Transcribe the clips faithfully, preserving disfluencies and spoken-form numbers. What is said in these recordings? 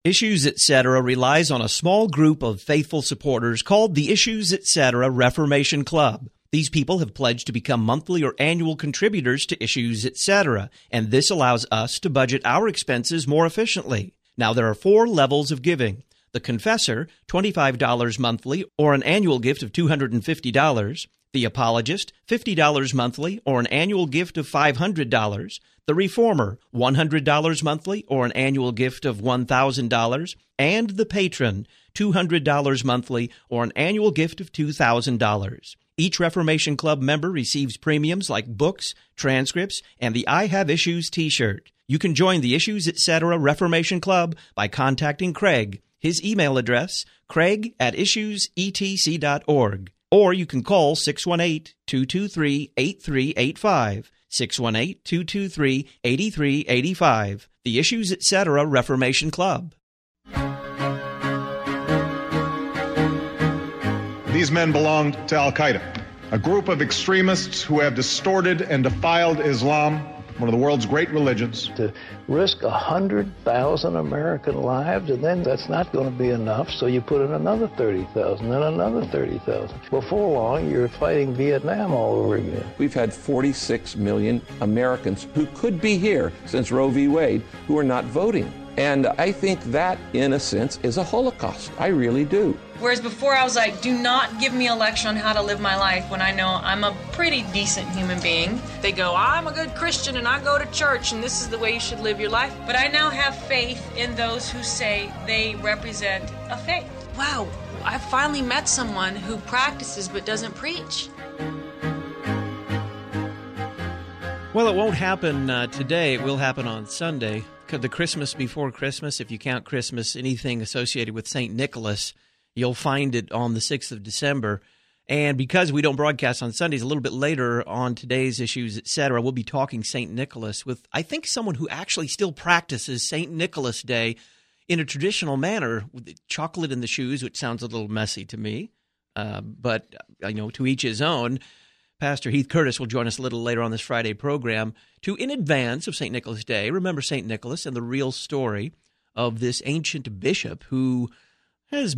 Issues Etc. relies on a small group of faithful supporters called the Issues Etc. Reformation Club. These people have pledged to become monthly or annual contributors to Issues Etc., and this allows us to budget our expenses more efficiently. Now, there are four levels of giving. The Confessor, twenty-five dollars monthly or an annual gift of two hundred fifty dollars. The Apologist, fifty dollars monthly or an annual gift of five hundred dollars. The Reformer, one hundred dollars monthly or an annual gift of one thousand dollars. And the Patron, two hundred dollars monthly or an annual gift of two thousand dollars. Each Reformation Club member receives premiums like books, transcripts, and the I Have Issues t-shirt. You can join the Issues Etc. Reformation Club by contacting Craig. His email address, craig at issues e t c dot org. Or you can call six one eight, two two three, eight three eight five, six one eight, two two three, eight three eight five. The Issues Etc. Reformation Club. These men belonged to Al-Qaeda, a group of extremists who have distorted and defiled Islam, one of the world's great religions. To risk one hundred thousand American lives, and then that's not going to be enough, so you put in another thirty thousand, and another thirty thousand. Before long, you're fighting Vietnam all over again. We've had forty-six million Americans who could be here since Roe v. Wade who are not voting. And I think that, in a sense, is a Holocaust. I really do. Whereas before I was like, do not give me a lecture on how to live my life when I know I'm a pretty decent human being. They go, I'm a good Christian and I go to church and this is the way you should live your life. But I now have faith in those who say they represent a faith. Wow, I finally met someone who practices but doesn't preach. Well, it won't happen uh, today. It will happen on Sunday. The Christmas before Christmas, if you count Christmas, anything associated with Saint Nicholas, you'll find it on the sixth of December. And because we don't broadcast on Sundays, a little bit later on today's Issues, et cetera, we'll be talking Saint Nicholas with, I think, someone who actually still practices Saint Nicholas Day in a traditional manner, with chocolate in the shoes, which sounds a little messy to me, uh, but, you know, to each his own. Pastor Heath Curtis will join us a little later on this Friday program to, in advance of Saint Nicholas Day, remember Saint Nicholas and the real story of this ancient bishop who has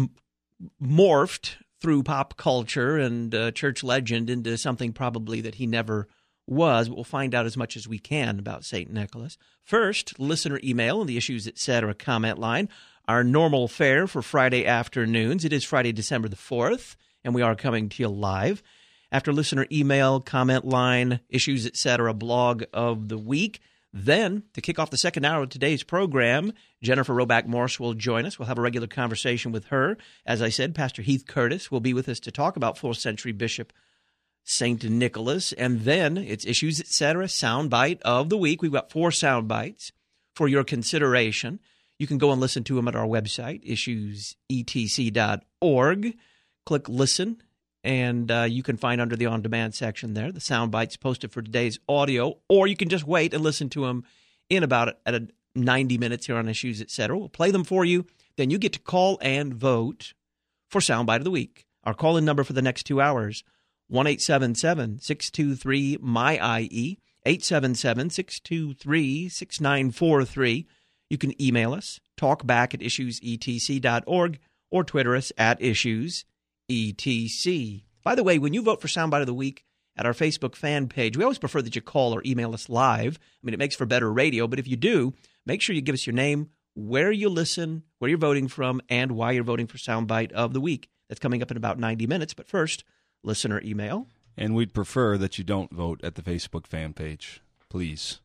morphed through pop culture and uh, church legend into something probably that he never was. But we'll find out as much as we can about Saint Nicholas. First, listener email and the Issues, et cetera comment line. Our normal fare for Friday afternoons. It is Friday, December the fourth, and we are coming to you live. After listener email, comment line, Issues, et cetera, blog of the week. Then, to kick off the second hour of today's program, Jennifer Roback Morse will join us. We'll have a regular conversation with her. As I said, Pastor Heath Curtis will be with us to talk about fourth century Bishop Saint Nicholas. And then it's Issues, et cetera, soundbite of the week. We've got four sound bites for your consideration. You can go and listen to them at our website, issues e t c dot org. Click listen. And uh, you can find under the on-demand section there the sound bites posted for today's audio, or you can just wait and listen to them in about at a ninety minutes here on Issues, et cetera. We'll play them for you. Then you get to call and vote for Soundbite of the Week. Our call-in number for the next two hours, one eight seven seven, six two three, M Y I E, eight seven seven, six two three, six nine four three. You can email us, talkback at issues e t c dot org, or Twitter us at Issues. E T C. By the way, when you vote for Soundbite of the Week at our Facebook fan page, we always prefer that you call or email us live. I mean, it makes for better radio, but if you do, make sure you give us your name, where you listen, where you're voting from, and why you're voting for Soundbite of the Week. That's coming up in about ninety minutes, but first, listener email. And we'd prefer that you don't vote at the Facebook fan page, please.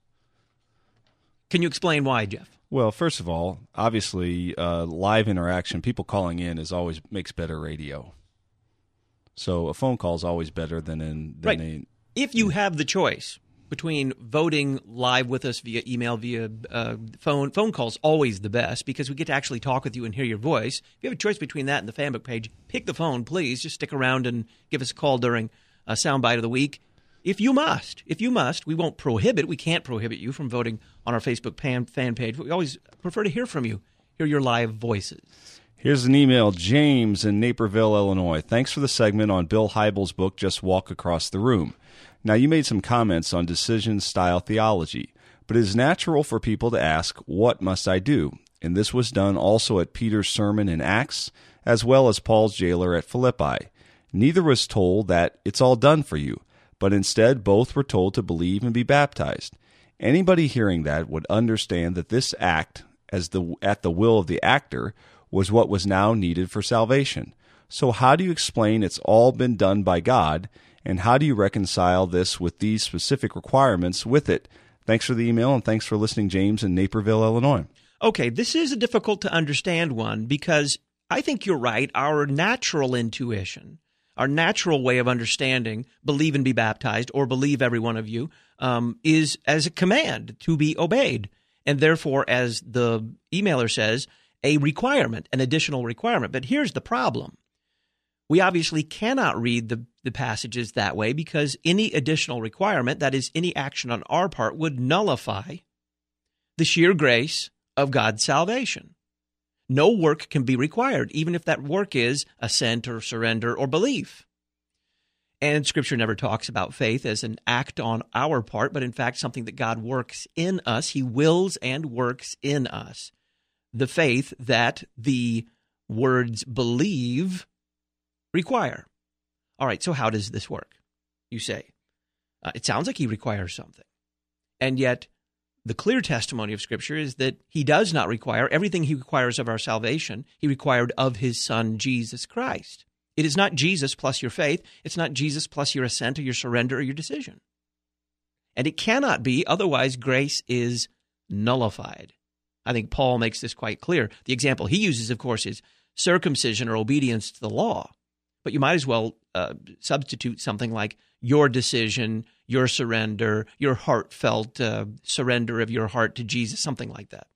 Can you explain why, Jeff? Well, first of all, obviously, uh, live interaction, people calling in is always makes better radio. So a phone call is always better than in than right. a, if you have the choice between voting live with us via email, via uh, phone, phone calls always the best because we get to actually talk with you and hear your voice. If you have a choice between that and the fanbook page, pick the phone, please. Just stick around and give us a call during a Soundbite of the Week. If you must, if you must, we won't prohibit, we can't prohibit you from voting on our Facebook fan, fan page. We always prefer to hear from you, hear your live voices. Here's an email, James in Naperville, Illinois. Thanks for the segment on Bill Hybels' book, Just Walk Across the Room. Now, you made some comments on decision-style theology, but it is natural for people to ask, what must I do? And this was done also at Peter's sermon in Acts, as well as Paul's jailer at Philippi. Neither was told that it's all done for you, but instead both were told to believe and be baptized. Anybody hearing that would understand that this act, as the at the will of the actor, was what was now needed for salvation. So how do you explain it's all been done by God, and how do you reconcile this with these specific requirements with it? Thanks for the email, and thanks for listening, James in Naperville, Illinois. Okay, this is a difficult to understand one because I think you're right. Our natural intuition, our natural way of understanding, believe and be baptized, or believe every one of you, um, is as a command to be obeyed. And therefore, as the emailer says, a requirement, an additional requirement. But here's the problem. We obviously cannot read the, the passages that way because any additional requirement, that is, any action on our part, would nullify the sheer grace of God's salvation. No work can be required, even if that work is assent or surrender or belief. And Scripture never talks about faith as an act on our part, but in fact something that God works in us. He wills and works in us. The faith that the words believe require. All right, so how does this work? You say. Uh, it sounds like he requires something. And yet, the clear testimony of Scripture is that he does not require everything he requires of our salvation. He required of his Son, Jesus Christ. It is not Jesus plus your faith. It's not Jesus plus your assent or your surrender or your decision. And it cannot be, otherwise grace is nullified. I think Paul makes this quite clear. The example he uses, of course, is circumcision or obedience to the law. But you might as well uh, substitute something like your decision, your surrender, your heartfelt uh, surrender of your heart to Jesus, something like that.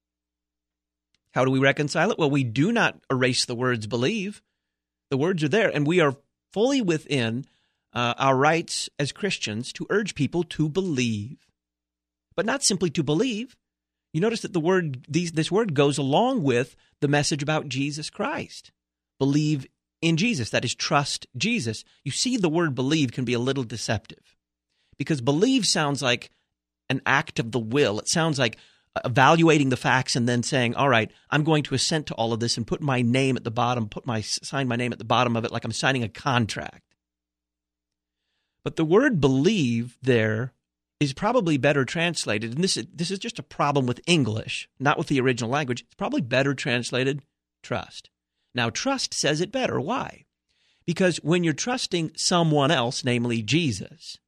How do we reconcile it? Well, we do not erase the words believe. The words are there, and we are fully within uh, our rights as Christians to urge people to believe. But not simply to believe. You notice that the word, these, this word goes along with the message about Jesus Christ. Believe in Jesus, that is, trust Jesus. You see, the word believe can be a little deceptive because believe sounds like an act of the will. It sounds like evaluating the facts and then saying, all right, I'm going to assent to all of this and put my name at the bottom, put my sign my name at the bottom of it like I'm signing a contract. But the word believe there is probably better translated, and this is, this is just a problem with English, not with the original language. It's probably better translated trust. Now, trust says it better. Why? Because when you're trusting someone else, namely Jesus,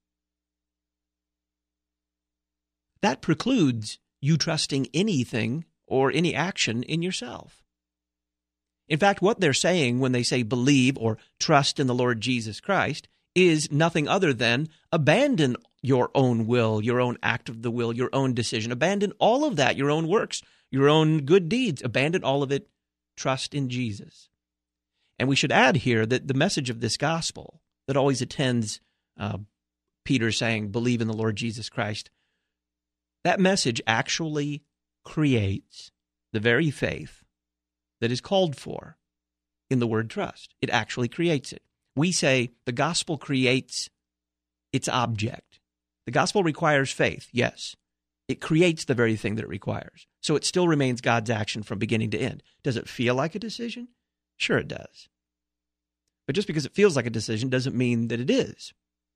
that precludes you trusting anything or any action in yourself. In fact, what they're saying when they say believe or trust in the Lord Jesus Christ is nothing other than abandon your own will, your own act of the will, your own decision. Abandon all of that, your own works, your own good deeds. Abandon all of it. Trust in Jesus. And we should add here that the message of this gospel that always attends uh, Peter saying, believe in the Lord Jesus Christ, that message actually creates the very faith that is called for in the word trust. It actually creates it. We say the gospel creates its object. The gospel requires faith, yes. It creates the very thing that it requires. So it still remains God's action from beginning to end. Does it feel like a decision? Sure it does. But just because it feels like a decision doesn't mean that it is.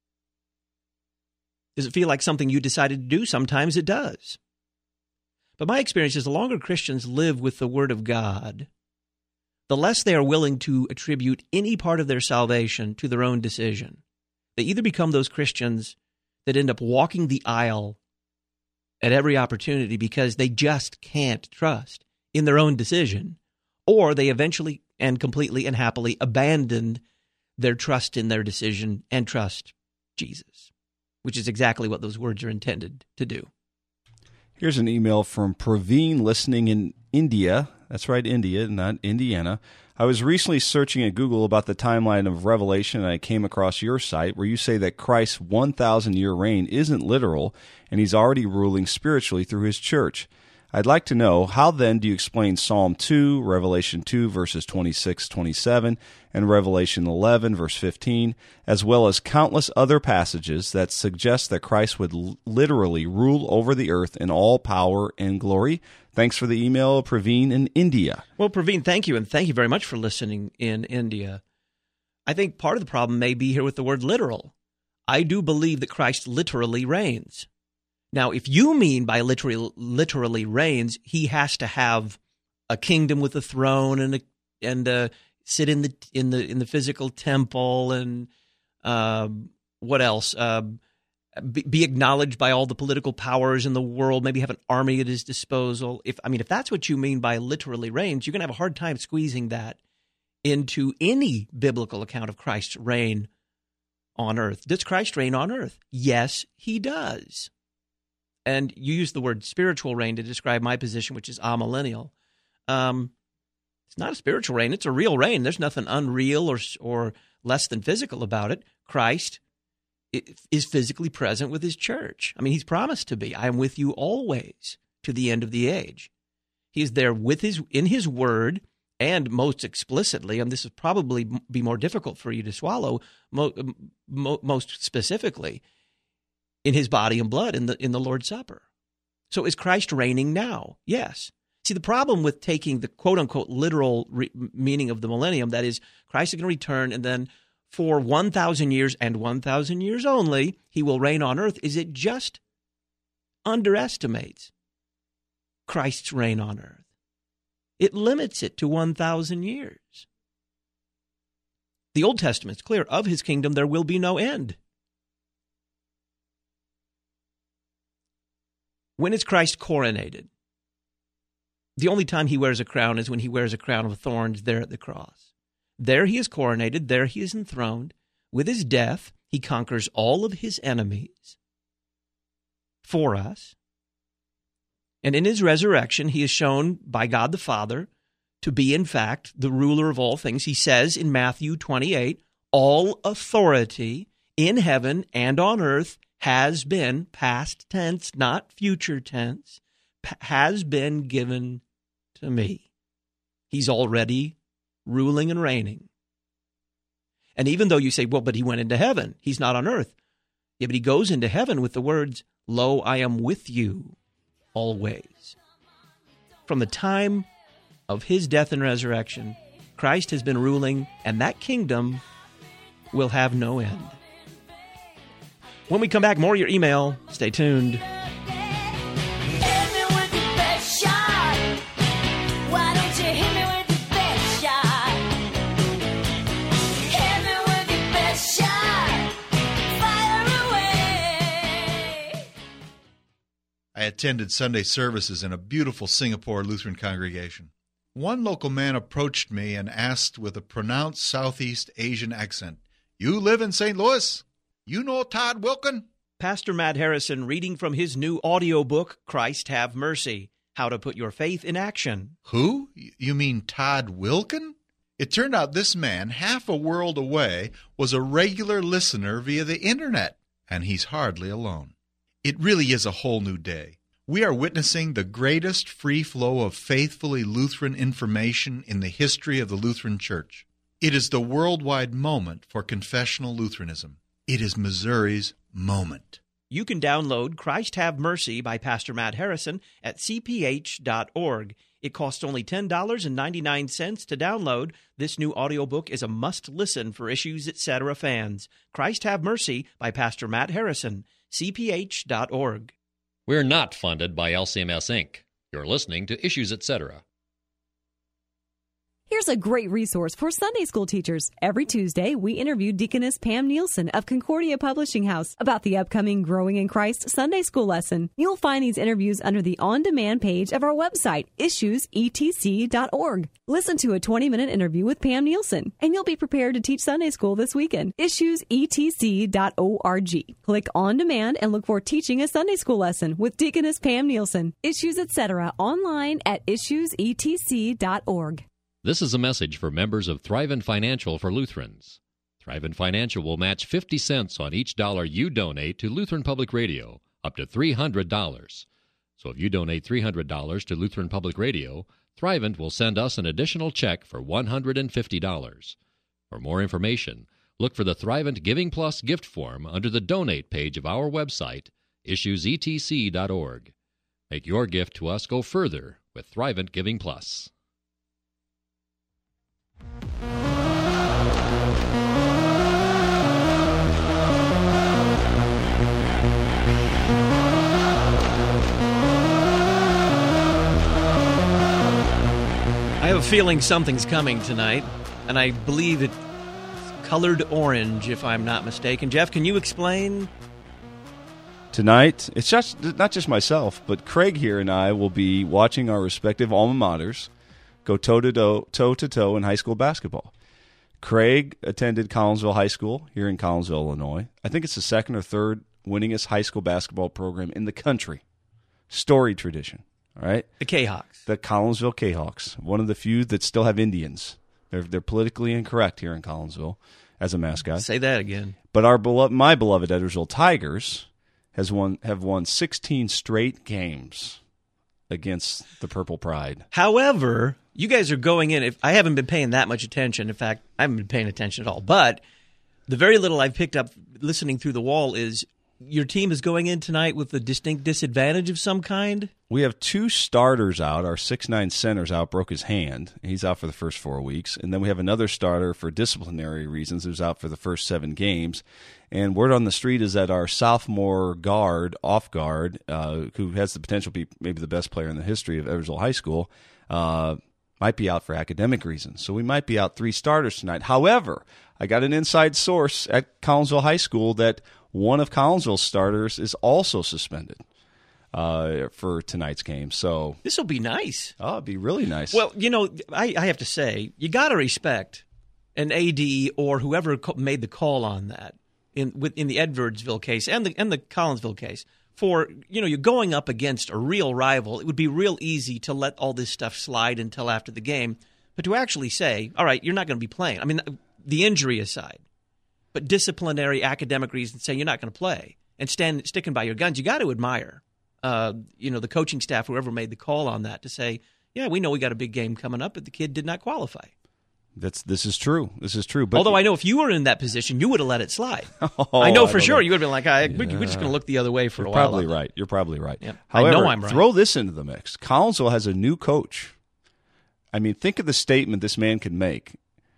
Does it feel like something you decided to do? Sometimes it does. But my experience is the longer Christians live with the Word of God, the less they are willing to attribute any part of their salvation to their own decision. They either become those Christians that end up walking the aisle at every opportunity because they just can't trust in their own decision, or they eventually and completely and happily abandon their trust in their decision and trust Jesus, which is exactly what those words are intended to do. Here's an email from Praveen listening in India. That's right, India, not Indiana. I was recently searching at Google about the timeline of Revelation, and I came across your site where you say that Christ's one thousand year reign isn't literal, and he's already ruling spiritually through his church. I'd like to know, how then do you explain Psalm two, Revelation two, verses twenty-six, twenty-seven, and Revelation eleven, verse fifteen, as well as countless other passages that suggest that Christ would l- literally rule over the earth in all power and glory? Thanks for the email, Praveen in India. Well, Praveen, thank you, and thank you very much for listening in India. I think part of the problem may be here with the word literal. I do believe that Christ literally reigns. Now, if you mean by literally, literally reigns, he has to have a kingdom with a throne and a, and uh, sit in the in the in the physical temple and uh, what else? Uh, be, be acknowledged by all the political powers in the world. Maybe have an army at his disposal. If I mean, if that's what you mean by literally reigns, you're going to have a hard time squeezing that into any biblical account of Christ's reign on earth. Does Christ reign on earth? Yes, he does. And you use the word spiritual reign to describe my position, which is amillennial. Um, it's not a spiritual reign. It's a real reign. There's nothing unreal or or less than physical about it. Christ is physically present with his church. I mean, he's promised to be. I am with you always to the end of the age. He is there with his in his word, and most explicitly, and this is probably be more difficult for you to swallow, mo- mo- most specifically, in his body and blood in the in the Lord's Supper. So is Christ reigning now? Yes. See, the problem with taking the quote-unquote literal re- meaning of the millennium, that is, Christ is going to return, and then for one thousand years and one thousand years only, he will reign on earth, is it just underestimates Christ's reign on earth. It limits it to one thousand years. The Old Testament's clear. Of his kingdom there will be no end. When is Christ coronated? The only time he wears a crown is when he wears a crown of thorns there at the cross. There he is coronated, there he is enthroned. With his death, he conquers all of his enemies for us. And in his resurrection, he is shown by God the Father to be, in fact, the ruler of all things. He says in Matthew twenty-eight, all authority in heaven and on earth has been, past tense, not future tense, has been given to me. He's already ruling and reigning. And even though you say, well, but he went into heaven, he's not on earth. Yeah, but he goes into heaven with the words, lo, I am with you always. From the time of his death and resurrection, Christ has been ruling, and that kingdom will have no end. When we come back, more of your email. Stay tuned. I attended Sunday services in a beautiful Singapore Lutheran congregation. One local man approached me and asked with a pronounced Southeast Asian accent, "You live in Saint Louis? You know Todd Wilken?" Pastor Matt Harrison reading from his new audiobook, Christ Have Mercy, How to Put Your Faith in Action. Who? You mean Todd Wilken? It turned out this man, half a world away, was a regular listener via the internet, and he's hardly alone. It really is a whole new day. We are witnessing the greatest free flow of faithfully Lutheran information in the history of the Lutheran Church. It is the worldwide moment for confessional Lutheranism. It is Missouri's moment. You can download Christ Have Mercy by Pastor Matt Harrison at c p h dot org. It costs only ten dollars and ninety-nine cents to download. This new audiobook is a must-listen for Issues Etc. fans. Christ Have Mercy by Pastor Matt Harrison, c p h dot org. We're not funded by L C M S, Incorporated. You're listening to Issues Etc. Here's a great resource for Sunday school teachers. Every Tuesday, we interview Deaconess Pam Nielsen of Concordia Publishing House about the upcoming Growing in Christ Sunday school lesson. You'll find these interviews under the on-demand page of our website, issues e t c dot org. Listen to a twenty-minute interview with Pam Nielsen, and you'll be prepared to teach Sunday school this weekend. issues e t c dot org. Click On Demand and look for Teaching a Sunday School Lesson with Deaconess Pam Nielsen. Issues Etc. online at issues e t c dot org. This is a message for members of Thrivent Financial for Lutherans. Thrivent Financial will match fifty cents on each dollar you donate to Lutheran Public Radio, up to three hundred dollars. So if you donate three hundred dollars to Lutheran Public Radio, Thrivent will send us an additional check for one hundred fifty dollars. For more information, look for the Thrivent Giving Plus gift form under the Donate page of our website, issues e t c dot org. Make your gift to us go further with Thrivent Giving Plus. I have a feeling something's coming tonight, and I believe it's colored orange, if I'm not mistaken. Jeff, can you explain? Tonight, it's just not just myself, but Craig here and I will be watching our respective alma maters go toe-to-toe, toe-to-toe in high school basketball. Craig attended Collinsville High School here in Collinsville, Illinois. I think it's the second or third winningest high school basketball program in the country. Storied tradition. All right, the K-Hawks, the Collinsville K-Hawks, one of the few that still have Indians. They're they're politically incorrect here in Collinsville as a mascot. Say that again. But our beloved, my beloved Edwardsville Tigers has won have won sixteen straight games against the Purple Pride. However, you guys are going in. If I haven't been paying that much attention, in fact, I haven't been paying attention at all. But the very little I've picked up listening through the wall is your team is going in tonight with a distinct disadvantage of some kind. We have two starters out. Our six nine center's out, broke his hand. He's out for the first four weeks. And then we have another starter for disciplinary reasons who's out for the first seven games. And word on the street is that our sophomore guard, off guard, uh, who has the potential to be maybe the best player in the history of Edwardsville High School, uh, might be out for academic reasons. So we might be out three starters tonight. However, I got an inside source at Collinsville High School that one of Collinsville's starters is also suspended uh, for tonight's game. So this will be nice. Oh, it'd be really nice. Well, you know, I, I have to say, you got to respect an A D or whoever made the call on that in with, in the Edwardsville case and the and the Collinsville case. For, you know, you're going up against a real rival. It would be real easy to let all this stuff slide until after the game. But to actually say, all right, you're not going to be playing. I mean, the injury aside. But disciplinary, academic reasons say you're not going to play and stand sticking by your guns. You got to admire, uh, you know, the coaching staff, whoever made the call on that, to say, yeah, we know we got a big game coming up, but the kid did not qualify. That's this is true. This is true. But although I know if you were in that position, you would have let it slide. oh, I know for I sure know. you would have been like, I, yeah. we're just going to look the other way for You're a while. Probably right. You're probably right. Yep. However, I know I'm right. Throw this into the mix. Collinsville has a new coach. I mean, think of the statement this man could make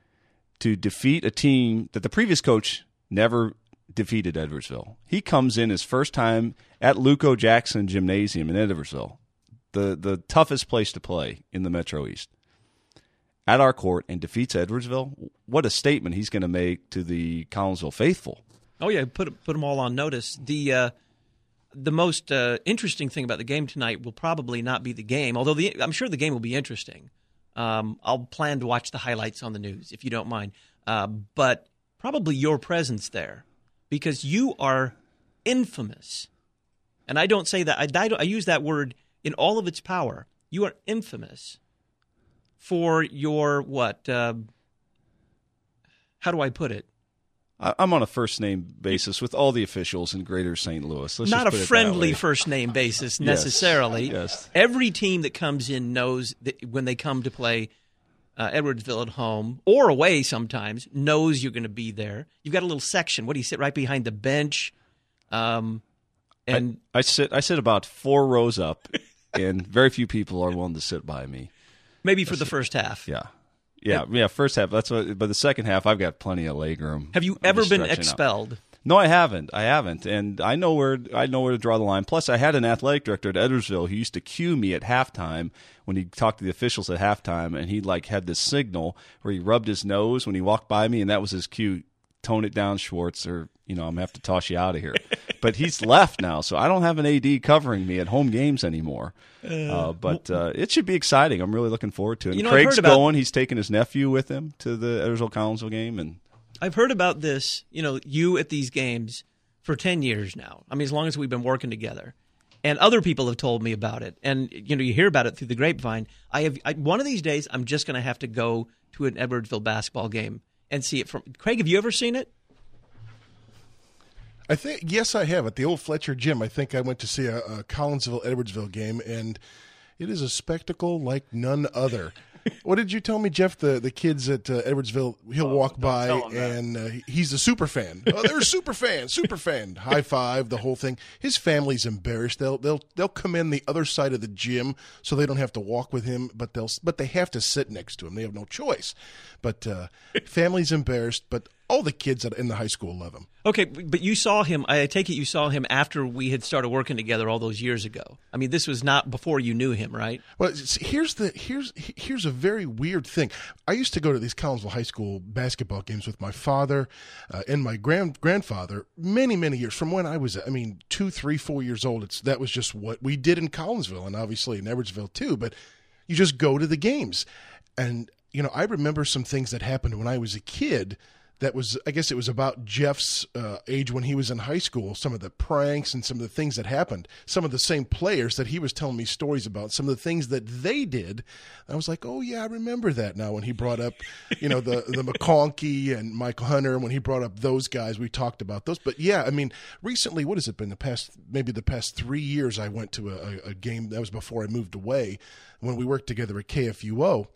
to defeat a team that the previous coach never defeated Edwardsville. He comes in his first time at Luco Jackson Gymnasium in Edwardsville, the the toughest place to play in the Metro East, at our court, and defeats Edwardsville. What a statement he's going to make to the Collinsville faithful. Oh yeah, put put them all on notice. The uh, the most uh, interesting thing about the game tonight will probably not be the game, although the, I'm sure the game will be interesting. Um, I'll plan to watch the highlights on the news if you don't mind, uh, but probably your presence there, because you are infamous, and I don't say that. I, I, I use that word in all of its power. You are infamous for your what? Uh, how do I put it? I'm on a first-name basis with all the officials in Greater Saint Louis. Let's Not just a put it friendly that way. first-name basis Yes, necessarily. yes. Every team that comes in knows that when they come to play uh, Edwardsville at home or away sometimes, knows you're going to be there. You've got a little section. What do you sit right behind the bench? Um, and I, I sit I sit about four rows up, and very few people are willing to sit by me. Maybe for the first half. Yeah. Yeah, yeah. First half. That's what. But the second half, I've got plenty of leg room. Have you I'm ever just been stretching out. expelled? No, I haven't. I haven't, and I know where I know where to draw the line. Plus, I had an athletic director at Edwardsville who used to cue me at halftime when he talked to the officials at halftime, and he like had this signal where he rubbed his nose when he walked by me, and that was his cue. Tone it down, Schwartz, or you know I'm gonna have to toss you out of here. But he's left now, so I don't have an A D covering me at home games anymore. Uh, but uh, it should be exciting. I'm really looking forward to it. You know, Craig's I've heard about- going. He's taking his nephew with him to the Edwardsville Collinsville game, and I've heard about this, you know, you at these games for ten years now. I mean, as long as we've been working together. And other people have told me about it. And, you know, you hear about it through the grapevine. I have I, one of these days, I'm just going to have to go to an Edwardsville basketball game and see it from. Craig, have you ever seen it? I think, yes, I have. At the old Fletcher Gym, I think I went to see a, a Collinsville-Edwardsville game, and it is a spectacle like none other. What did you tell me, Jeff? The the kids at uh, Edwardsville, he'll oh, walk by, and uh, he's a super fan. Oh, they're a super fan, super fan. High five, the whole thing. His family's embarrassed. They'll they'll they'll come in the other side of the gym so they don't have to walk with him, but they'll but they have to sit next to him. They have no choice. But uh, family's embarrassed, but all the kids in the high school love him. Okay, but you saw him, I take it you saw him after we had started working together all those years ago. I mean, this was not before you knew him, right? Well, here's the here's here's a very weird thing. I used to go to these Collinsville High School basketball games with my father uh, and my grand grandfather many, many years, from when I was, I mean, two, three, four years old. It's That was just what we did in Collinsville, and obviously in Edwardsville too, but you just go to the games. And, you know, I remember some things that happened when I was a kid that was, I guess it was about Jeff's uh, age when he was in high school, some of the pranks and some of the things that happened, some of the same players that he was telling me stories about, some of the things that they did. I was like, oh, yeah, I remember that now when he brought up, you know, the, the McConkey and Michael Hunter, when he brought up those guys, we talked about those. But, yeah, I mean, recently, what has it been, the past, maybe the past three years I went to a, a game, that was before I moved away, when we worked together at K F U O.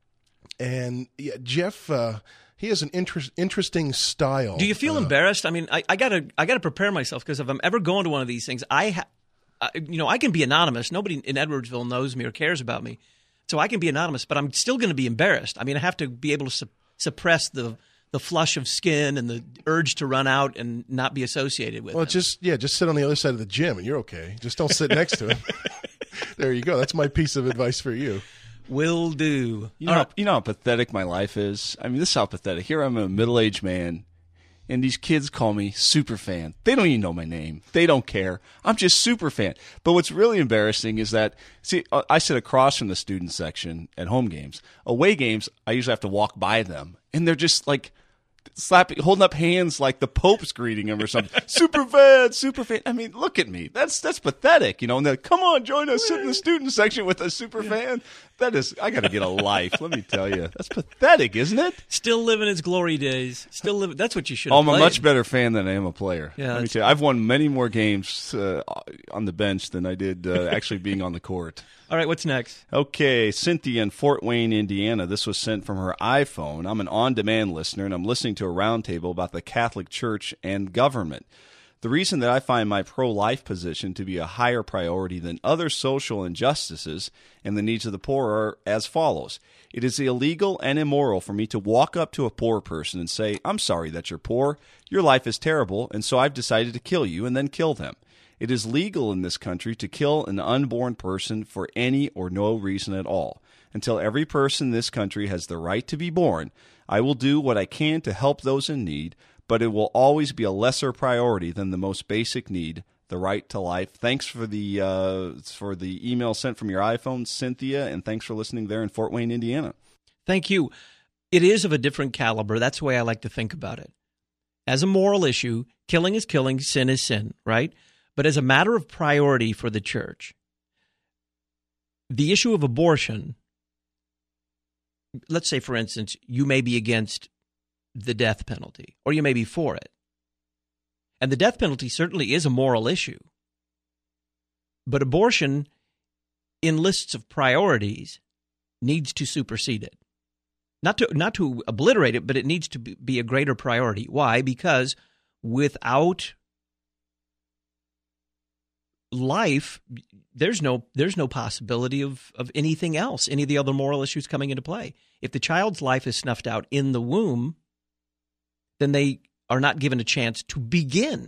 And, yeah, Jeff... Uh, He has an interest, interesting style. Do you feel uh, embarrassed? I mean, I, I gotta, I gotta prepare myself, because if I'm ever going to one of these things, I, ha- I, you know, I can be anonymous. Nobody in Edwardsville knows me or cares about me, so I can be anonymous. But I'm still going to be embarrassed. I mean, I have to be able to su- suppress the the flush of skin and the urge to run out and not be associated with. Well, him. just yeah, just sit on the other side of the gym and you're okay. Just don't sit next to him. There you go. That's my piece of advice for you. Will do. You know, right. you know how pathetic my life is? I mean, this is how pathetic. Here I'm a middle-aged man, and these kids call me Superfan. They don't even know my name. They don't care. I'm just Superfan. But what's really embarrassing is that, see, I sit across from the student section at home games. Away games, I usually have to walk by them, and they're just like slapping, holding up hands like the Pope's greeting them or something. Super fan, super fan. I mean, look at me. That's that's pathetic, you know. And they're, come on, join us, sit in the student section with a super fan. That is, I got to get a life. Let me tell you, that's pathetic, isn't it? Still living its glory days. Still living. That's what you should. Oh, have I'm played. a much better fan than I am a player. Yeah, Let me tell you, I've won many more games uh, on the bench than I did uh, actually being on the court. All right, what's next? Okay, Cynthia in Fort Wayne, Indiana. This was sent from her iPhone. I'm an on-demand listener, and I'm listening to a roundtable about the Catholic Church and government. The reason that I find my pro-life position to be a higher priority than other social injustices and the needs of the poor are as follows. It is illegal and immoral for me to walk up to a poor person and say, I'm sorry that you're poor, your life is terrible, and so I've decided to kill you, and then kill them. It is legal in this country to kill an unborn person for any or no reason at all. Until every person in this country has the right to be born, I will do what I can to help those in need, but it will always be a lesser priority than the most basic need, the right to life. Thanks for the uh, for the email sent from your iPhone, Cynthia, and thanks for listening there in Fort Wayne, Indiana. Thank you. It is of a different caliber. That's the way I like to think about it. As a moral issue, killing is killing, sin is sin, right? But as a matter of priority for the church, the issue of abortion, let's say, for instance, you may be against the death penalty, or you may be for it. And the death penalty certainly is a moral issue. But abortion, in lists of priorities, needs to supersede it. Not to, not to obliterate it, but it needs to be a greater priority. Why? Because without life, there's no there's no possibility of, of anything else, any of the other moral issues coming into play. If the child's life is snuffed out in the womb, then they are not given a chance to begin.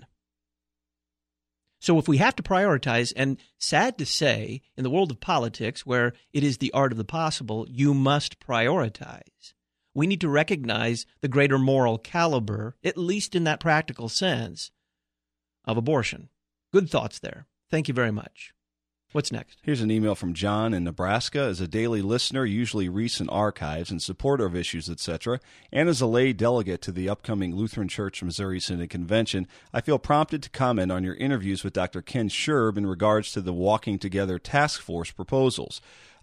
So if we have to prioritize, and sad to say, in the world of politics, where it is the art of the possible, you must prioritize. We need to recognize the greater moral caliber, at least in that practical sense, of abortion. Good thoughts there. Thank you very much. What's next? Here's an email from John in Nebraska. As a daily listener, usually recent archives and supporter of issues, et cetera, and as a lay delegate to the upcoming Lutheran Church Missouri Synod Convention, I feel prompted to comment on your interviews with Doctor Ken Scherb in regards to the Walking Together Task Force proposals.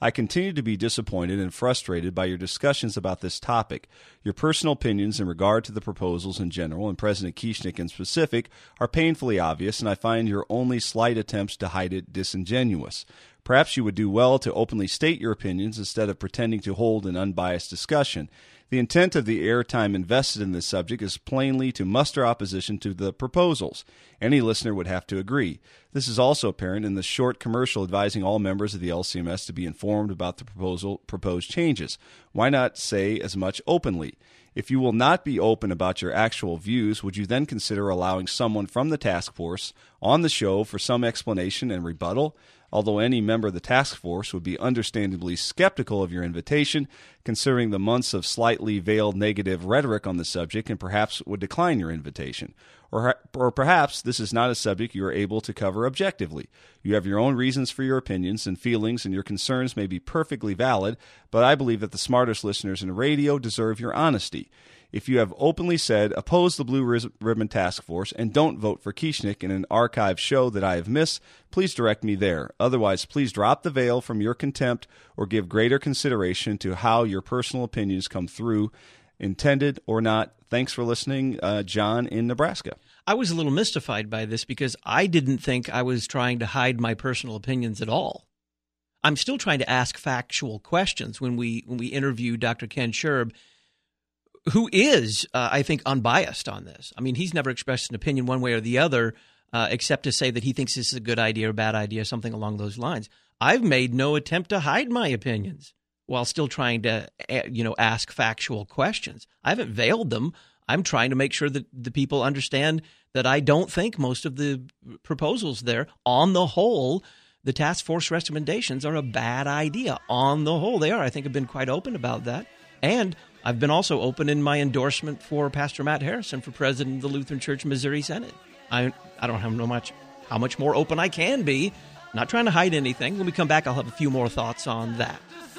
I continue to be disappointed and frustrated by your discussions about this topic. Your personal opinions in regard to the proposals in general and President Kieschnick in specific are painfully obvious, and I find your only slight attempts to hide it disingenuous. Perhaps you would do well to openly state your opinions instead of pretending to hold an unbiased discussion. The intent of the airtime invested in this subject is plainly to muster opposition to the proposals. Any listener would have to agree. This is also apparent in the short commercial advising all members of the L C M S to be informed about the proposal proposed changes. Why not say as much openly? If you will not be open about your actual views, would you then consider allowing someone from the task force on the show for some explanation and rebuttal? Although any member of the task force would be understandably skeptical of your invitation, considering the months of slightly veiled negative rhetoric on the subject, and perhaps would decline your invitation. Or, or perhaps this is not a subject you are able to cover objectively. You have your own reasons for your opinions and feelings, and your concerns may be perfectly valid, but I believe that the smartest listeners in radio deserve your honesty. If you have openly said, oppose the Blue Ribbon Task Force and don't vote for Kieschnick in an archived show that I have missed, please direct me there. Otherwise, please drop the veil from your contempt or give greater consideration to how your personal opinions come through, intended or not. Thanks for listening, uh, John in Nebraska. I was a little mystified by this because I didn't think I was trying to hide my personal opinions at all. I'm still trying to ask factual questions when we when we interview Doctor Ken Sherb, who is, uh, I think, unbiased on this. I mean, he's never expressed an opinion one way or the other, uh, except to say that he thinks this is a good idea or bad idea, something along those lines. I've made no attempt to hide my opinions while still trying to, you know, ask factual questions. I haven't veiled them. I'm trying to make sure that the people understand that I don't think most of the proposals there, on the whole, the task force recommendations are a bad idea. On the whole, they are. I think I've been quite open about that. And I've been also open in my endorsement for Pastor Matt Harrison for president of the Lutheran Church Missouri Synod. I I don't have no much how much more open I can be. Not trying to hide anything. When we come back, I'll have a few more thoughts on that.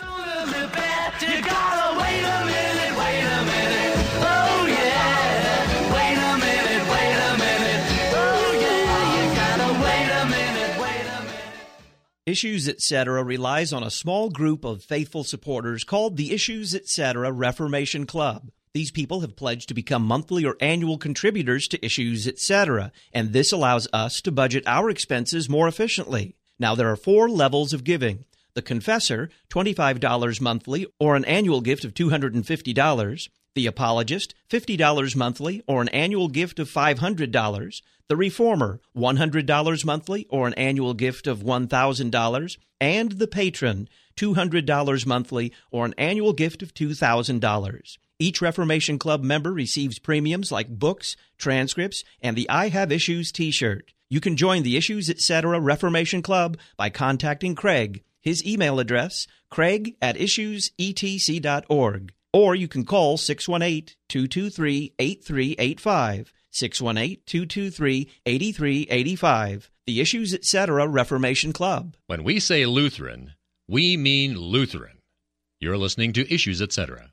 You gotta wait a minute, wait a minute. Oh yeah, wait a minute, wait a minute. Oh yeah, you gotta wait a minute, wait a minute. Issues Etc. relies on a small group of faithful supporters called the Issues Etc. Reformation Club. These people have pledged to become monthly or annual contributors to Issues Etc., and this allows us to budget our expenses more efficiently. Now, there are four levels of giving. The Confessor, twenty-five dollars monthly or an annual gift of two hundred fifty dollars. The Apologist, fifty dollars monthly or an annual gift of five hundred dollars. The Reformer, one hundred dollars monthly or an annual gift of one thousand dollars. And the Patron, two hundred dollars monthly or an annual gift of two thousand dollars. Each Reformation Club member receives premiums like books, transcripts, and the I Have Issues t-shirt. You can join the Issues Etc. Reformation Club by contacting Craig. His email address, craig at issues e t c dot org. Or you can call six one eight, two two three, eight three eight five, six one eight, two two three, eight three eight five. The Issues Etc. Reformation Club. When we say Lutheran, we mean Lutheran. You're listening to Issues Etc.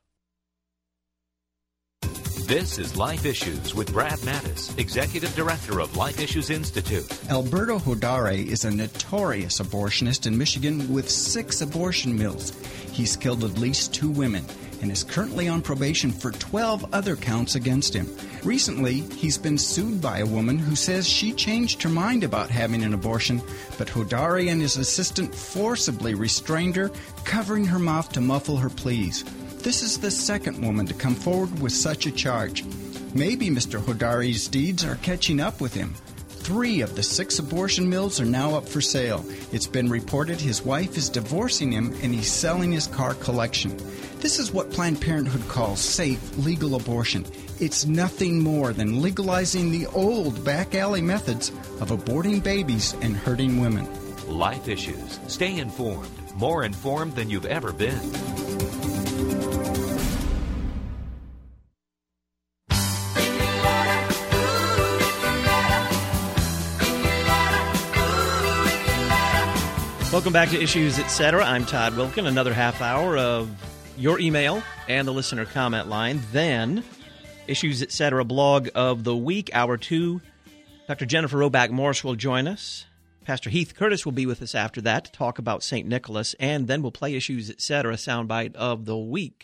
This is Life Issues with Brad Mattis, Executive Director of Life Issues Institute. Alberto Hodare is a notorious abortionist in Michigan with six abortion mills. He's killed at least two women and is currently on probation for twelve other counts against him. Recently, he's been sued by a woman who says she changed her mind about having an abortion, but Hodare and his assistant forcibly restrained her, covering her mouth to muffle her pleas. This is the second woman to come forward with such a charge. Maybe Mister Hodare's deeds are catching up with him. Three of the six abortion mills are now up for sale. It's been reported his wife is divorcing him and he's selling his car collection. This is what Planned Parenthood calls safe, legal abortion. It's nothing more than legalizing the old back alley methods of aborting babies and hurting women. Life Issues. Stay informed. More informed than you've ever been. Welcome back to Issues Etc. I'm Todd Wilkin. Another half hour of your email and the listener comment line. Then, Issues Etc. blog of the week, hour two. Doctor Jennifer Roback Morse will join us. Pastor Heath Curtis will be with us after that to talk about Saint Nicholas, and then we'll play Issues, et cetera, soundbite of the week.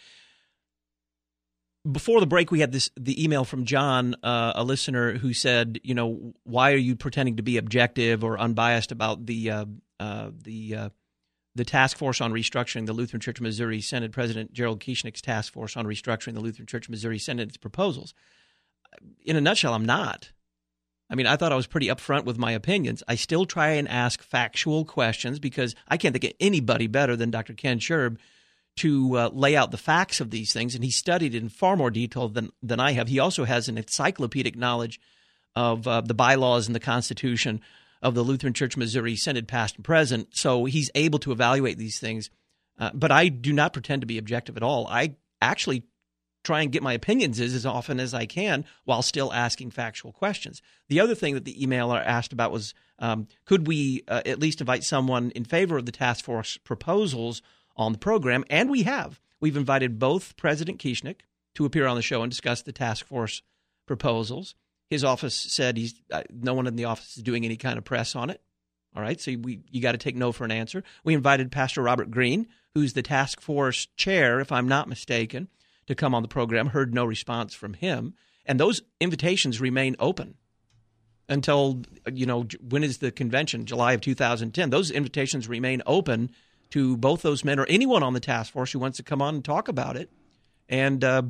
Before the break, we had this the email from John, uh, a listener, who said, you know, why are you pretending to be objective or unbiased about the uh, uh, the uh, the task force on restructuring the Lutheran Church of Missouri Synod, President Gerald Kieschnick's task force on restructuring the Lutheran Church of Missouri Synod's proposals? In a nutshell, I'm not. I mean, I thought I was pretty upfront with my opinions. I still try and ask factual questions because I can't think of anybody better than Doctor Ken Scherb to uh, lay out the facts of these things, and he studied in far more detail than, than I have. He also has an encyclopedic knowledge of uh, the bylaws and the Constitution of the Lutheran Church of Missouri Synod, past and present, so he's able to evaluate these things. Uh, but I do not pretend to be objective at all. I actually try and get my opinions as, as often as I can while still asking factual questions. The other thing that the emailer asked about was, um, could we uh, at least invite someone in favor of the task force proposals on the program? And we have. We've invited both President Kieschnick to appear on the show and discuss the task force proposals. His office said he's uh, no one in the office is doing any kind of press on it. All right, so we you got to take no for an answer. We invited Pastor Robert Green, who's the task force chair, if I'm not mistaken, to come on the program. Heard no response from him. And those invitations remain open until, you know, when is the convention? July of two thousand ten. Those invitations remain open to both those men or anyone on the task force who wants to come on and talk about it. And uh,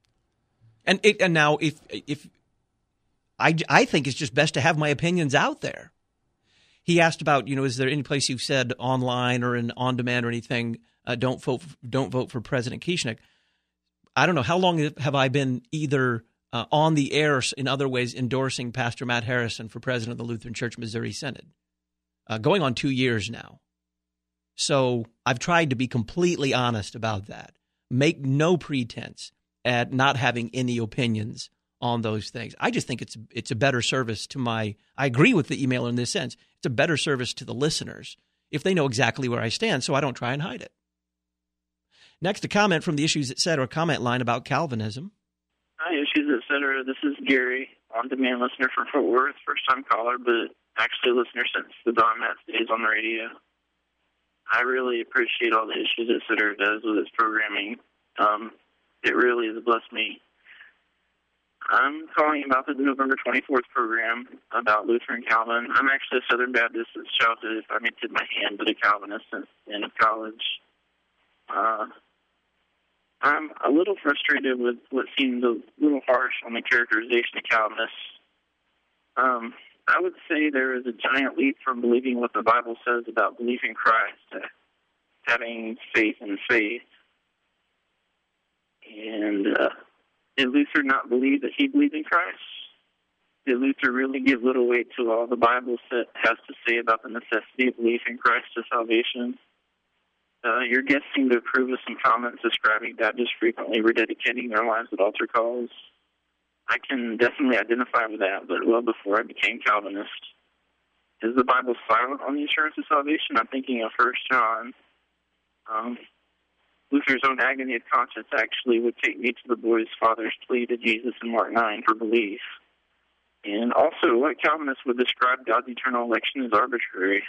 and it, and now if if I, I think it's just best to have my opinions out there. He asked about, you know, is there any place you've said online or in on demand or anything, uh, don't vote don't vote for President Kieschnick. I don't know, how long have I been either uh, on the air in other ways endorsing Pastor Matt Harrison for president of the Lutheran Church Missouri Synod? Uh, going on two years now. So I've tried to be completely honest about that. Make no pretense at not having any opinions on those things. I just think it's it's a better service to my – I agree with the emailer in this sense. It's a better service to the listeners if they know exactly where I stand, so I don't try and hide it. Next, a comment from the Issues, et cetera, comment line about Calvinism. Hi, Issues, et cetera. This is Gary, on-demand listener from Fort Worth, first-time caller, but actually a listener since the Don Matz days on the radio. I really appreciate all the Issues, et cetera does with its programming. Um, it really has blessed me. I'm calling about the November twenty-fourth program about Luther and Calvin. I'm actually a Southern Baptist since childhood, if I may tip my hand, but a Calvinist since the end of college. Uh, I'm a little frustrated with what seems a little harsh on the characterization of Calvinists. Um, I would say there is a giant leap from believing what the Bible says about believing Christ to having faith in faith. And uh, did Luther not believe that he believed in Christ? Did Luther really give little weight to all the Bible has to say about the necessity of belief in Christ to salvation? Uh, your guests seem to approve of some comments describing Baptists frequently rededicating their lives at altar calls. I can definitely identify with that, but well before I became Calvinist. Is the Bible silent on the assurance of salvation? I'm thinking of First John. Um, Luther's own agony of conscience actually would take me to the boy's father's plea to Jesus in Mark nine for belief. And also, what Calvinists would describe God's eternal election as arbitrary.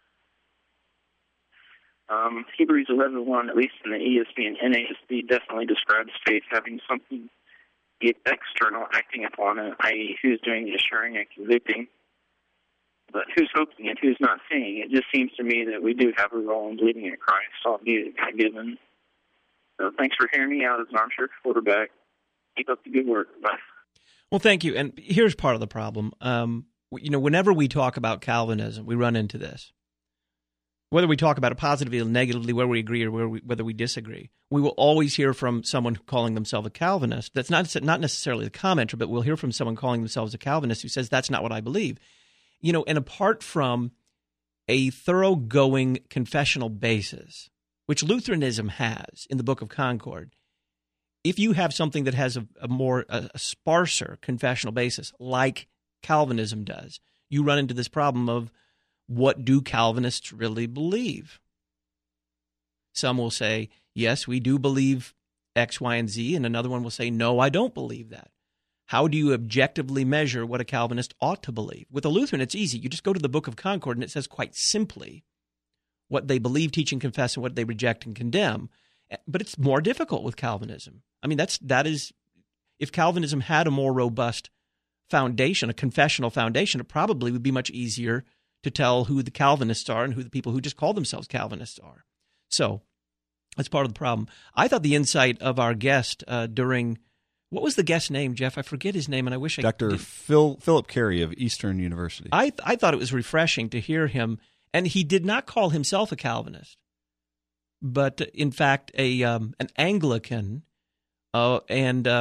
Um, Hebrews eleven one, at least in the E S V and N A S B, definitely describes faith having something external acting upon it, that is who's doing the assuring and convicting. But who's hoping and who's not seeing? It just seems to me that we do have a role in believing in Christ, albeit given. So thanks for hearing me out as an armchair quarterback. Keep up the good work. Bye. Well, thank you. And here's part of the problem. Um, you know, whenever we talk about Calvinism, we run into this. Whether we talk about it positively or negatively, whether we agree or whether we, whether we disagree, we will always hear from someone calling themselves a Calvinist. That's not not necessarily the commenter, but we'll hear from someone calling themselves a Calvinist who says, that's not what I believe. You know, and apart from a thoroughgoing confessional basis, which Lutheranism has in the Book of Concord, if you have something that has a, a more a, a sparser confessional basis, like Calvinism does, you run into this problem of, what do Calvinists really believe? Some will say, yes, we do believe X, Y, and Z, and another one will say, no, I don't believe that. How do you objectively measure what a Calvinist ought to believe? With a Lutheran, it's easy. You just go to the Book of Concord, and it says quite simply what they believe, teach, and confess, and what they reject and condemn. But it's more difficult with Calvinism. I mean, that's that is, if Calvinism had a more robust foundation, a confessional foundation, it probably would be much easier to tell who the Calvinists are and who the people who just call themselves Calvinists are. So that's part of the problem. I thought the insight of our guest uh, during what was the guest's name, Jeff? I forget his name, and I wish I Doctor did. Phil Philip Carey of Eastern University. I I thought it was refreshing to hear him, and he did not call himself a Calvinist, but in fact a um, an Anglican, uh, and uh,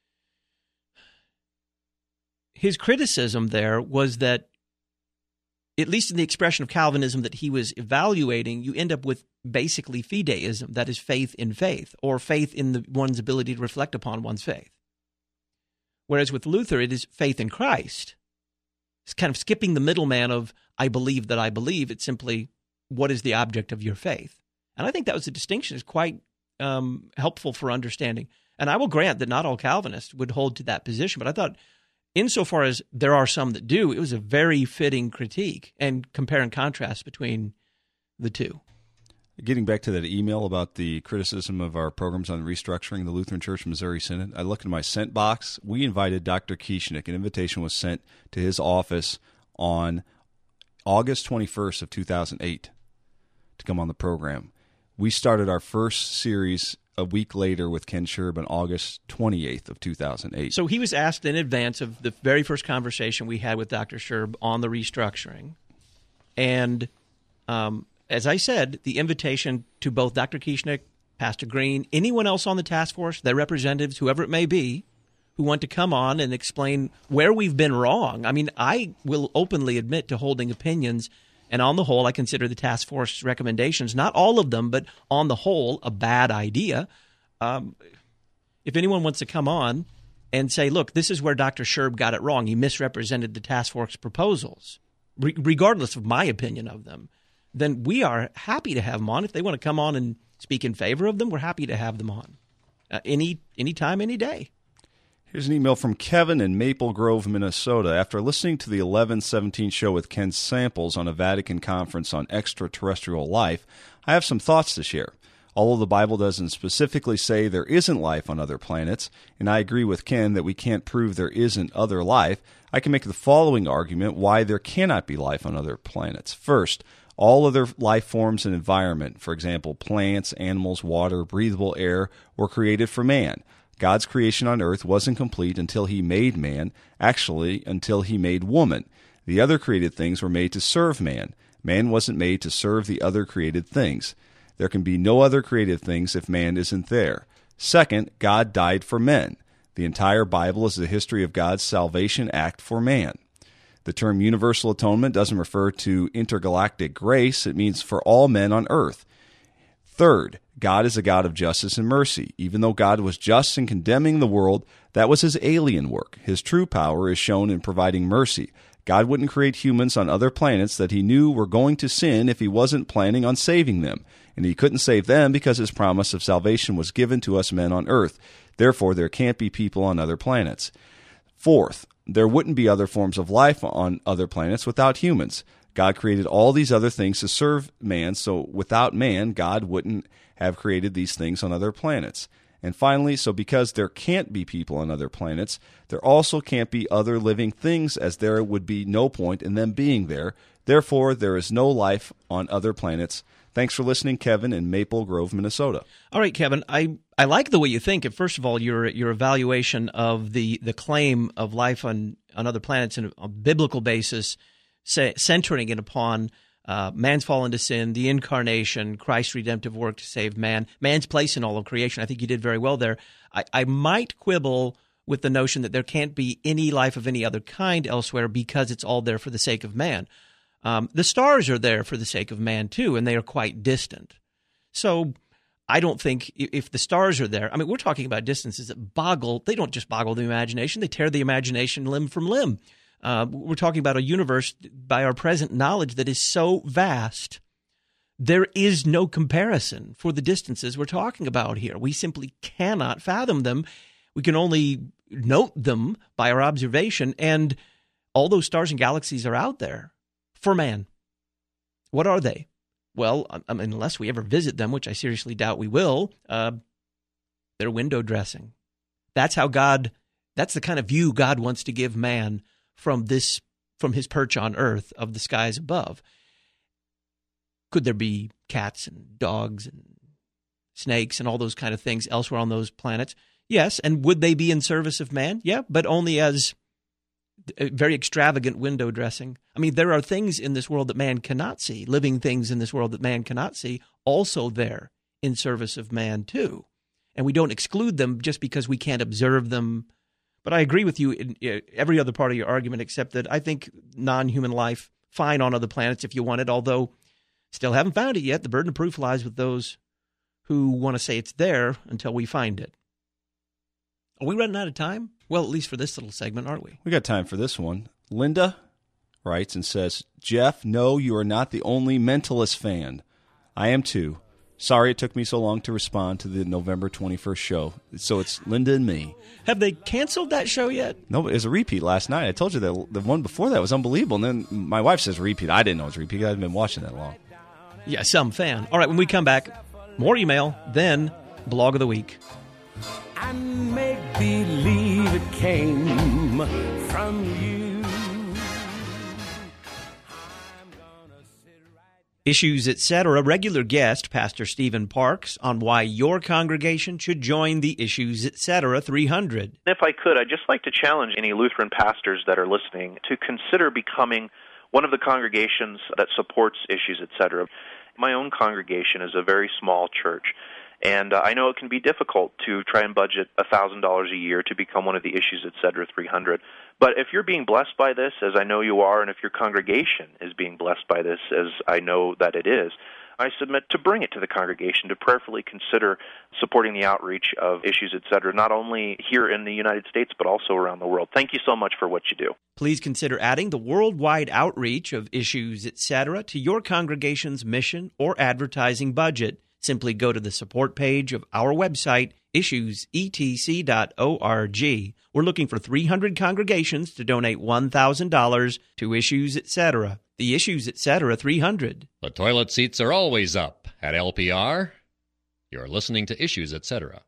his criticism there was that, at least in the expression of Calvinism that he was evaluating, you end up with basically fideism, that is faith in faith, or faith in the, one's ability to reflect upon one's faith. Whereas with Luther, it is faith in Christ. It's kind of skipping the middleman of, I believe that I believe. It's simply, what is the object of your faith? And I think that was a distinction is quite um, helpful for understanding. And I will grant that not all Calvinists would hold to that position, but I thought, insofar as there are some that do, it was a very fitting critique and compare and contrast between the two. Getting back to that email about the criticism of our programs on restructuring the Lutheran Church Missouri Synod, I looked in my sent box. We invited Doctor Kieschnick. An invitation was sent to his office on August twenty-first of two thousand eight to come on the program. We started our first series a week later with Ken Sherb on August twenty-eighth of two thousand eight. So he was asked in advance of the very first conversation we had with Doctor Sherb on the restructuring. And um, as I said, the invitation to both Doctor Kieschnick, Pastor Green, anyone else on the task force, their representatives, whoever it may be, who want to come on and explain where we've been wrong. I mean, I will openly admit to holding opinions. And on the whole, I consider the task force recommendations, not all of them, but on the whole, a bad idea. Um, if anyone wants to come on and say, look, this is where Doctor Sherb got it wrong. He misrepresented the task force proposals, re- regardless of my opinion of them, then we are happy to have them on. If they want to come on and speak in favor of them, we're happy to have them on uh, any any time, any day. Here's an email from Kevin in Maple Grove, Minnesota. After listening to the eleven seventeen show with Ken Samples on a Vatican conference on extraterrestrial life, I have some thoughts to share. Although the Bible doesn't specifically say there isn't life on other planets, and I agree with Ken that we can't prove there isn't other life, I can make the following argument why there cannot be life on other planets. First, all other life forms and environment, for example, plants, animals, water, breathable air, were created for man. God's creation on earth wasn't complete until he made man, actually until he made woman. The other created things were made to serve man. Man wasn't made to serve the other created things. There can be no other created things if man isn't there. Second, God died for men. The entire Bible is the history of God's salvation act for man. The term universal atonement doesn't refer to intergalactic grace. It means for all men on earth. Third, God is a God of justice and mercy. Even though God was just in condemning the world, that was his alien work. His true power is shown in providing mercy. God wouldn't create humans on other planets that he knew were going to sin if he wasn't planning on saving them. And he couldn't save them because his promise of salvation was given to us men on earth. Therefore, there can't be people on other planets. Fourth, there wouldn't be other forms of life on other planets without humans. God created all these other things to serve man, so without man, God wouldn't have created these things on other planets. And finally, so because there can't be people on other planets, there also can't be other living things, as there would be no point in them being there. Therefore, there is no life on other planets. Thanks for listening, Kevin in Maple Grove, Minnesota. All right, Kevin, I, I like the way you think. First of all, your your evaluation of the, the claim of life on, on other planets on a biblical basis, say, centering it upon uh, man's fall into sin, the incarnation, Christ's redemptive work to save man, man's place in all of creation. I think you did very well there. I, I might quibble with the notion that there can't be any life of any other kind elsewhere because it's all there for the sake of man. Um, the stars are there for the sake of man, too, and they are quite distant. So I don't think if the stars are there, I mean, we're talking about distances that boggle, they don't just boggle the imagination, they tear the imagination limb from limb. Uh, we're talking about a universe, by our present knowledge, that is so vast, there is no comparison for the distances we're talking about here. We simply cannot fathom them. We can only note them by our observation, and all those stars and galaxies are out there for man. What are they? Well, I mean, unless we ever visit them, which I seriously doubt we will, uh, they're window dressing. That's how God, that's the kind of view God wants to give man from this, from his perch on earth of the skies above. Could there be cats and dogs and snakes and all those kind of things elsewhere on those planets? Yes. And would they be in service of man? Yeah, but only as very extravagant window dressing. I mean, there are things in this world that man cannot see, living things in this world that man cannot see, also there in service of man too. And we don't exclude them just because we can't observe them. But I agree with you in every other part of your argument, except that I think non-human life, fine on other planets if you want it, although still haven't found it yet. The burden of proof lies with those who want to say it's there until we find it. Are we running out of time? Well, at least for this little segment, aren't we? We got time for this one. Linda writes and says, Jeff, no, you are not the only Mentalist fan. I am too. Sorry it took me so long to respond to the November twenty-first show. So it's Linda and me. Have they canceled that show yet? No, it was a repeat last night. I told you that the one before that was unbelievable. And then my wife says repeat. I didn't know it was repeat. I hadn't been watching that long. Yeah, some fan. All right, when we come back, more email, then blog of the week. And make believe it came from you. Issues, et cetera. Regular guest, Pastor Stephen Parks, on why your congregation should join the Issues, et cetera. three hundred. If I could, I'd just like to challenge any Lutheran pastors that are listening to consider becoming one of the congregations that supports Issues, et cetera. My own congregation is a very small church. And uh, I know it can be difficult to try and budget one thousand dollars a year to become one of the Issues, et cetera, three hundred. But if you're being blessed by this, as I know you are, and if your congregation is being blessed by this, as I know that it is, I submit to bring it to the congregation to prayerfully consider supporting the outreach of Issues, et cetera, not only here in the United States, but also around the world. Thank you so much for what you do. Please consider adding the worldwide outreach of Issues, et cetera, to your congregation's mission or advertising budget. Simply go to the support page of our website, issues e t c dot org. We're looking for three hundred congregations to donate one thousand dollars to Issues, et cetera. The Issues, et cetera, three hundred. The toilet seats are always up at L P R. You're listening to Issues, et cetera.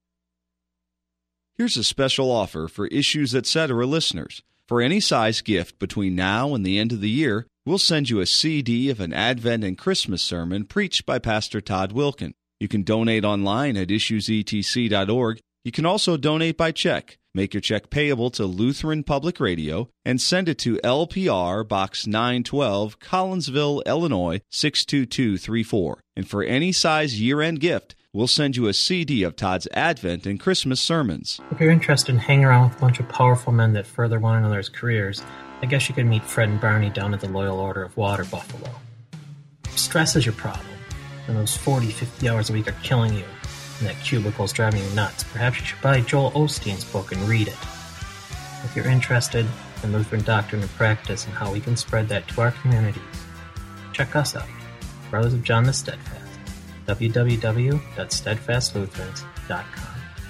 Here's a special offer for Issues, et cetera listeners. For any size gift between now and the end of the year, we'll send you a C D of an Advent and Christmas sermon preached by Pastor Todd Wilken. You can donate online at issues e t c dot org. You can also donate by check. Make your check payable to Lutheran Public Radio and send it to L P R Box nine twelve, Collinsville, Illinois six two two three four. And for any size year-end gift, we'll send you a C D of Todd's Advent and Christmas sermons. If you're interested in hanging around with a bunch of powerful men that further one another's careers, I guess you could meet Fred and Barney down at the Loyal Order of Water Buffalo. Stress is your problem, and those forty, fifty hours a week are killing you, and that cubicle's driving you nuts. Perhaps you should buy Joel Osteen's book and read it. If you're interested in Lutheran doctrine and practice and how we can spread that to our communities, check us out, Brothers of John the Steadfast, w w w dot steadfast lutherans dot com.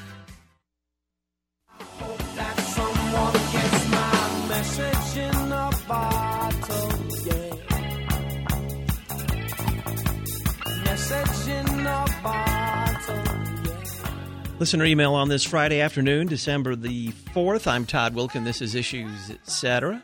Listener email on this Friday afternoon, December the fourth. I'm Todd Wilken. This is Issues, et cetera.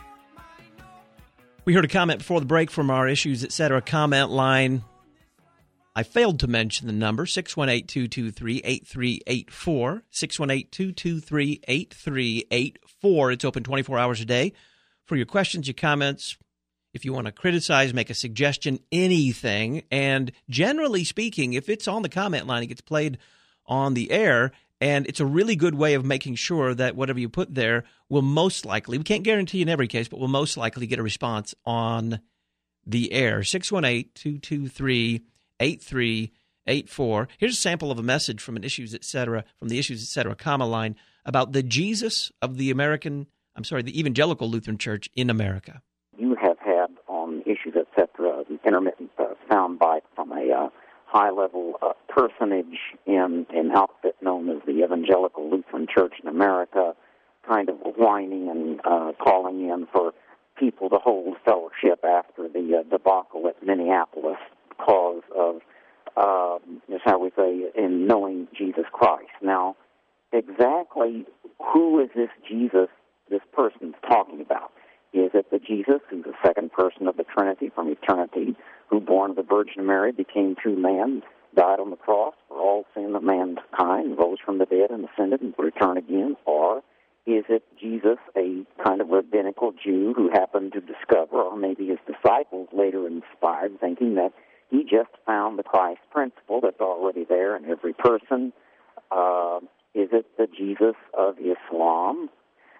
We heard a comment before the break from our Issues, et cetera comment line. I failed to mention the number, six one eight, two two three, eight three eight four, six one eight, two two three, eight three eight four. It's open twenty-four hours a day for your questions, your comments. If you want to criticize, make a suggestion, anything. And generally speaking, if it's on the comment line, it gets played on the air, and it's a really good way of making sure that whatever you put there will most likely, we can't guarantee in every case, but will most likely get a response on the air. six one eight, two two three, eight three eight four. Here's a sample of a message from an Issues, et cetera, from the Issues, et cetera comment line about the Jesus of the American, I'm sorry, the Evangelical Lutheran Church in America. You have had on Issues, et cetera, an intermittent uh, soundbite from a uh, high-level uh, personage in an outfit known as the Evangelical Lutheran Church in America, kind of whining and uh, calling in for people to hold fellowship after the uh, debacle at Minneapolis because of, uh, is how we say, in knowing Jesus Christ. Now, exactly who is this Jesus this person's talking about? Is it the Jesus who's the second person of the Trinity from eternity, who, born of the Virgin Mary, became true man, died on the cross for all sin of mankind, rose from the dead and ascended and will return again? Or is it Jesus, a kind of rabbinical Jew who happened to discover, or maybe his disciples later inspired, thinking that he just found the Christ principle that's already there in every person? Uh, is it the Jesus of Islam?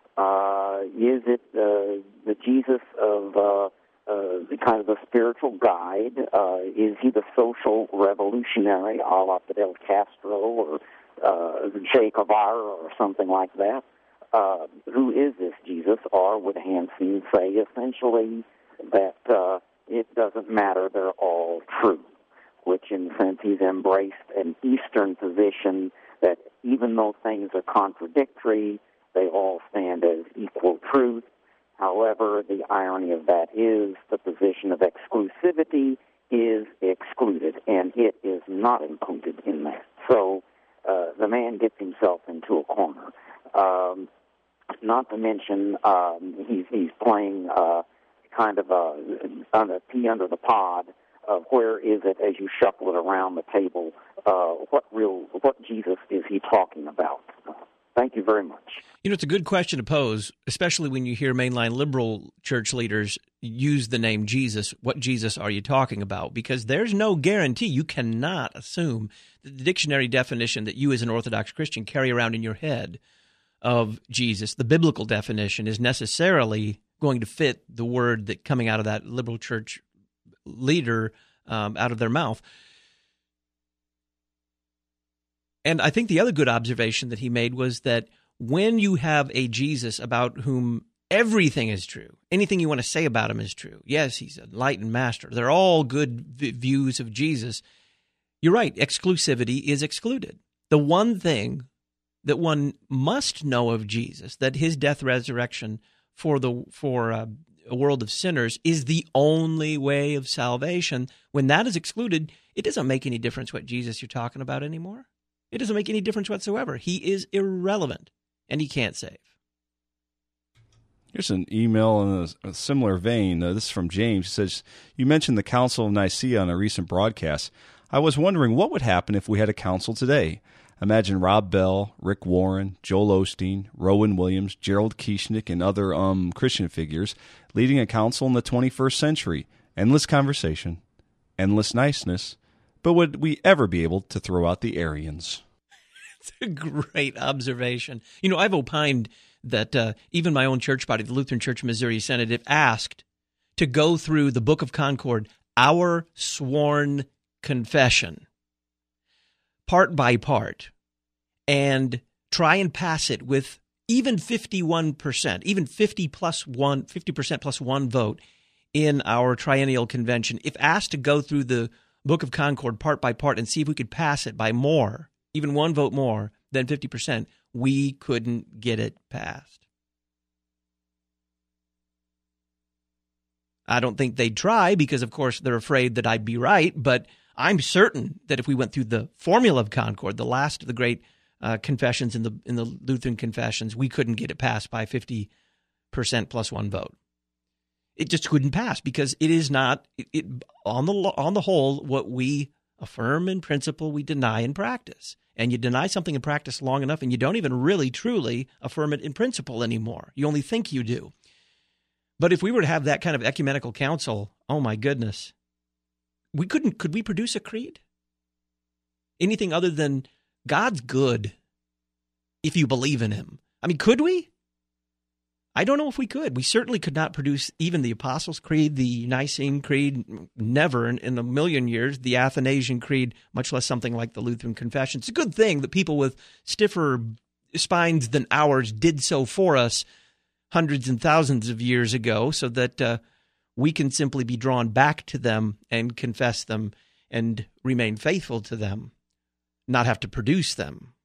Uh, is it uh, the Jesus of uh, uh, the kind of the spiritual guide? Uh, is he the social revolutionary, a la Fidel Castro or uh, Che Guevara or something like that? Uh, who is this Jesus? Or would Hansen say essentially that uh, it doesn't matter, they're all true, which in a sense he's embraced an Eastern position that even though things are contradictory, they all stand as equal truth. However, the irony of that is the position of exclusivity is excluded, and it is not included in that. So uh, the man gets himself into a corner. Um, not to mention um, he's, he's playing uh, kind of a, a pea under the pod of where is it as you shuffle it around the table, uh, what real, what Jesus is he talking about? Thank you very much. You know, it's a good question to pose, especially when you hear mainline liberal church leaders use the name Jesus. What Jesus are you talking about? Because there's no guarantee. You cannot assume that the dictionary definition that you as an Orthodox Christian carry around in your head of Jesus, the biblical definition, is necessarily going to fit the word that coming out of that liberal church leader um, out of their mouth. And I think the other good observation that he made was that when you have a Jesus about whom everything is true, anything you want to say about him is true. Yes, he's an enlightened master. They're all good v- views of Jesus. You're right. Exclusivity is excluded. The one thing that one must know of Jesus, that his death, resurrection for the for uh, a world of sinners is the only way of salvation. When that is excluded, it doesn't make any difference what Jesus you're talking about anymore. It doesn't make any difference whatsoever. He is irrelevant, and he can't save. Here's an email in a, a similar vein. Uh, this is from James. He says, you mentioned the Council of Nicaea on a recent broadcast. I was wondering what would happen if we had a council today. Imagine Rob Bell, Rick Warren, Joel Osteen, Rowan Williams, Gerald Kieschnick, and other um, Christian figures leading a council in the twenty-first century. Endless conversation, endless niceness. But would we ever be able to throw out the Arians? It's a great observation. You know, I've opined that uh, even my own church body, the Lutheran Church of Missouri Synod, if asked to go through the Book of Concord, our sworn confession, part by part, and try and pass it with even fifty-one percent, even fifty plus one, fifty percent plus one vote in our triennial convention, if asked to go through the Book of Concord part by part and see if we could pass it by more, even one vote more than fifty percent, we couldn't get it passed. I don't think they'd try because, of course, they're afraid that I'd be right, but I'm certain that if we went through the formula of Concord, the last of the great uh, confessions in the in the Lutheran confessions, we couldn't get it passed by fifty percent plus one vote. It just couldn't pass because it is not it, it, on the on the whole what we affirm in principle we deny in practice. And you deny something in practice long enough, and you don't even really truly affirm it in principle anymore. You only think you do. But if we were to have that kind of ecumenical council, oh my goodness, we couldn't. Could we produce a creed? Anything other than God's good if you believe in him? I mean, could we? I don't know if we could. We certainly could not produce even the Apostles' Creed, the Nicene Creed, never in, in a million years, the Athanasian Creed, much less something like the Lutheran Confession. It's a good thing that people with stiffer spines than ours did so for us hundreds and thousands of years ago so that uh, we can simply be drawn back to them and confess them and remain faithful to them, not have to produce them.